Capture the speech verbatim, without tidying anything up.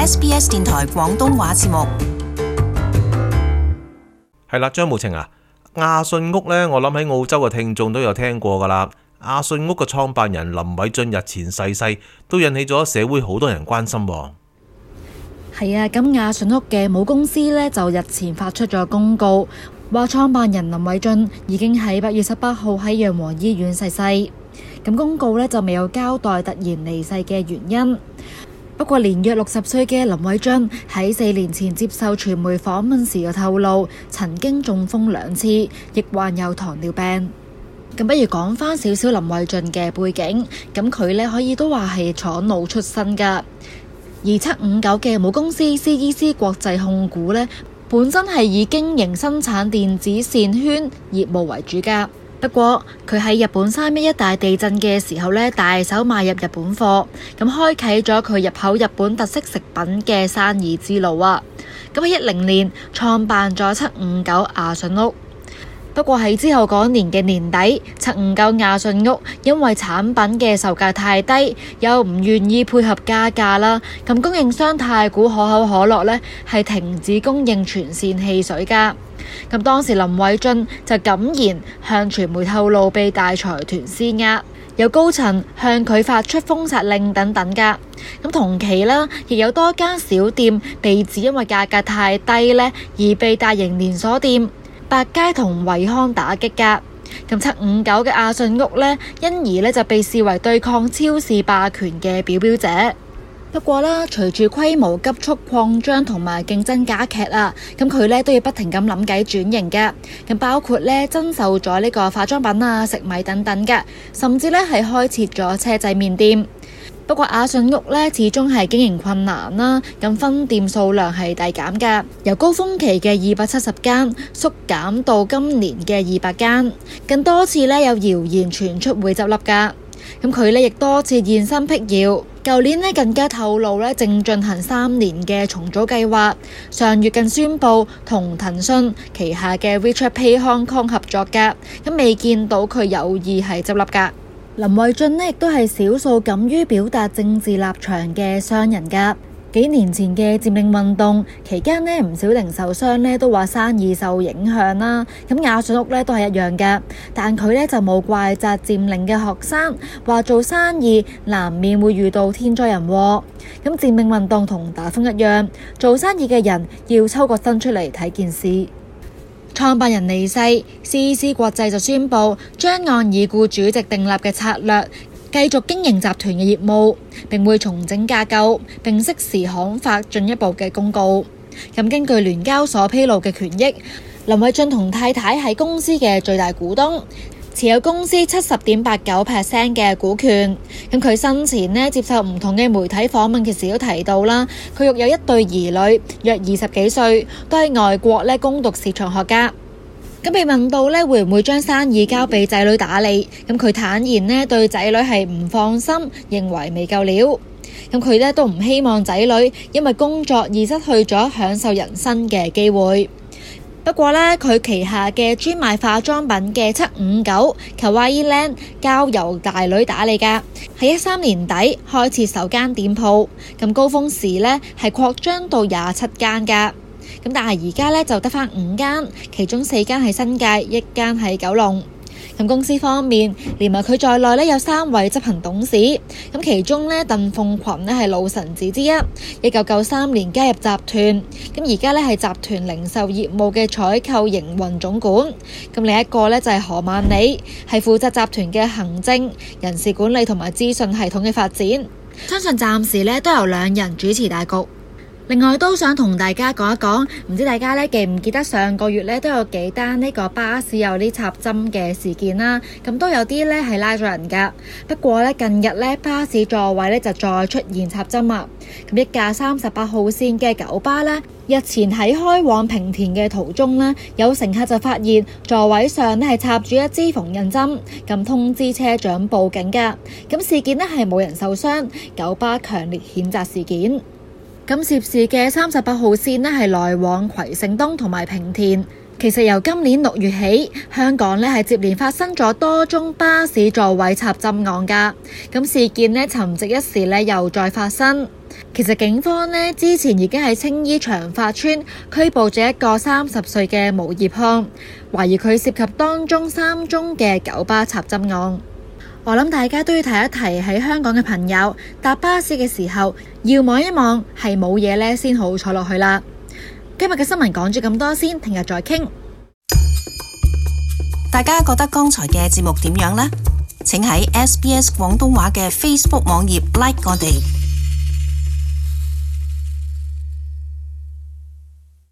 S B S 電台廣東話節目。 係啦，張慕晴啊，亞信屋呢，我諗喺澳洲嘅聽眾都有聽過噶啦。亞信屋嘅創辦人林偉駿日前逝世，都引起咗社會好多人關心。 係啊，咁亞信屋嘅母公司呢，就日前發出咗公告，話創辦人林偉駿已經喺八月十八號喺養和醫院逝世。咁公告呢，就未有交代突然離世嘅原因。不過年約六十歲嘅林偉駿喺四年前接受傳媒訪問時就透露，曾經中風兩次，亦患有糖尿病。咁不如講翻少少林偉駿嘅背景，咁佢呢可以都話係廠腦出身噶。而七五九嘅母公司 C E C 國際控股呢，本身係以經營生產電子線圈業務為主噶。不過佢喺日本三一一大地震嘅時候呢，大手買入日本貨，咁開啟咗佢入口日本特色食品嘅生意之路啊。咁喺一零年創辦咗七五九亞信屋。不過喺之後嗰年嘅年底，七五九亞信屋因為產品嘅售價太低，又唔願意配合加價啦，咁供應商太古可口可樂呢係停止供應全線汽水噶。咁當時林偉駿就敢言向傳媒透露被大財團施壓，有高層向佢發出封殺令等等噶。咁同期啦，亦有多間小店被指因為價格太低呢而被大型連鎖店百佳同惠康打擊噶。咁七五九嘅亞信屋呢，因而呢就被視為對抗超市霸權嘅表表者。不過啦，隨住規模急速擴張同埋競爭加劇啊，咁佢呢都要不停咁諗計轉型嘅。咁包括呢增售咗呢個化妝品啊、食米等等嘅，甚至呢係開設咗車仔麵店。不過亞信屋呢始終係經營困難啦，咁分店數量係遞減㗎，由高峰期嘅二百七十間縮減到今年嘅二百間，更多次呢有謠言傳出會執笠㗎。咁佢呢亦多次現身闢謠，舊年呢更加透露呢正進行三年嘅重組計劃，上月更宣布同騰訊旗下嘅 WeChat Pay Hong Kong 合作㗎，咁未見到佢有意係執笠㗎。林偉駿呢亦都係少數敢於表達政治立場嘅商人㗎。幾年前嘅佔領運動期間呢，唔少零售商呢都話生意受影響啦。咁亞信屋呢都係一樣嘅，但佢呢就冇怪責佔領嘅學生，話做生意難免會遇到天災人禍。咁佔領運動同打風一樣，做生意嘅人要抽個身出嚟睇件事。創辦人離世 ，C E C 國際就宣布將按已故主席訂立嘅策略，繼續經營集團嘅業務，並會重整架構，並適時刊發進一步嘅公告。咁根據聯交所披露嘅權益，林偉駿同太太係公司嘅最大股東，持有公司七十點八九 percent 嘅股權。咁佢生前呢接受唔同嘅媒體訪問嘅時都提到啦，佢育有一對兒女，約二十幾歲，都喺外國呢攻讀市場學家。咁被問到呢會唔會將生意交俾仔女打理，咁佢坦言呢對仔女係唔放心，認為未夠料。咁佢呢都唔希望仔女因為工作而失去咗享受人生嘅機會。不過呢，佢旗下嘅專賣化妝品嘅七五九 Kawaii Land 交由大女打理㗎，喺一三年底開設首間店鋪，咁高峰時呢係擴張到廿七間㗎。咁但係而家呢就得返五間，其中四間喺新界，一間喺九龍。咁公司方面，連埋佢在內呢有三位執行董事，咁其中呢鄧鳳群呢係老臣子之一，一九九三年加入集團，咁而家呢係集團零售業務嘅採購營運總管。咁另一個呢就係何萬里，係負責集團嘅行政、人事管理同埋資訊系統嘅發展。相信暫時呢都由兩人主持大局。另外都想同大家講一講，唔知大家呢記唔記得上個月呢都有幾單呢個巴士有啲插針嘅事件啦，咁都有啲呢係拉咗人噶。不過呢近日呢巴士座位呢就再出現插針啊，咁一架三十八號線嘅九巴呢，日前喺開往平田嘅途中呢，有乘客就發現座位上呢係插住一支縫紉針，咁通知車長報警噶。咁事件呢係冇人受傷，九巴強烈譴責事件。咁涉事嘅三十八號線呢係來往葵盛東同埋平田。其實由今年六月起，香港呢係接連發生咗多宗巴士座位插針案㗎。咁事件呢沉寂一時呢又再發生。 其實警方呢之前已經喺青衣長發村拘捕咗一個三十歲嘅無業漢，懷疑佢涉及當中三宗嘅九巴插針案。我諗大家都要提一提，喺香港嘅朋友搭巴士嘅時候要望一望係冇嘢呢先好坐落去啦。今日嘅新聞講咗咁多先，聽日再傾。 大家覺得剛才嘅節目點樣呢？請喺 S B S 廣東話嘅 Facebook 網頁 like 我哋。